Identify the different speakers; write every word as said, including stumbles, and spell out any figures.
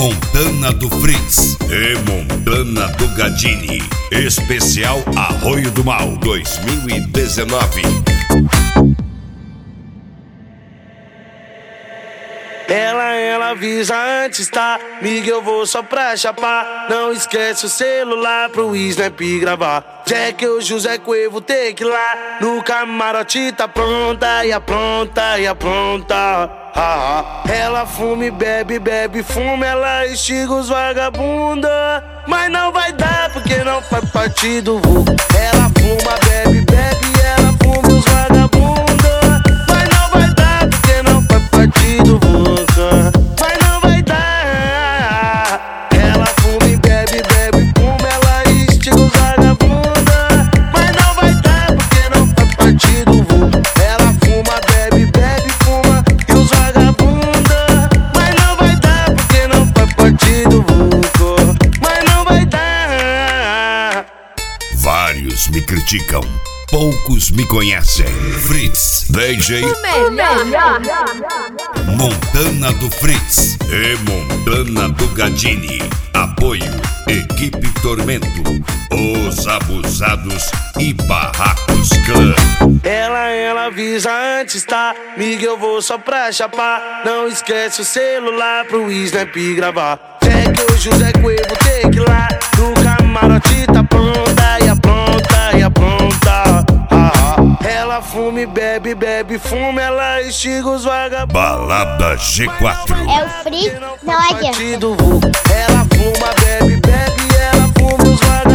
Speaker 1: Montana do Fritz e Montana do Gadini. Especial Arroio do Mal dois mil e dezenove.
Speaker 2: Ela, ela avisa antes, tá? Miga, eu vou só pra chapar. Não esquece o celular pro Snap gravar. Jack, o José Cuevo, tem que ir lá. No camarote tá pronta, e apronta, e apronta. Ah, ah. Ela fuma e bebe, bebe, fuma. Ela estiga os vagabunda. Mas não vai dar porque não faz parte do vulgo. Ela fuma, bebe, bebe, ela fuma os vagabunda. Mas não vai dar porque não faz parte do vulgo. Mas não vai dar. Ela fuma e bebe, bebe, fuma. Ela estiga os vagabunda. Mas não vai dar porque não faz parte do vulgo. Ela fuma, bebe, bebe, fuma. E os vagabunda. Mas não vai dar porque não faz parte do vulgo. Mas não vai dar.
Speaker 1: Vários me criticam, poucos me conhecem. Fritz, D J
Speaker 3: O melhor.
Speaker 1: Montana do Fritz e Montana do Gadini. Apoio Equipe Tormento, Os Abusados e Barracos Clã.
Speaker 2: Ela, ela avisa antes, tá? Miga, eu vou só pra chapar. Não esquece o celular pro Snap gravar. Jack, o José Cuevo, tem que ir lá. No camarote tá pronta, e apronta, e apronta. Ah, ah. Ela fuma e bebe, bebe, fuma. Ela estiga os vagabundos.
Speaker 1: Balada G quatro.
Speaker 4: É o Fritz, não adianta.
Speaker 2: Ela fuma, bebe, bebe, ela fuma os vagabundos.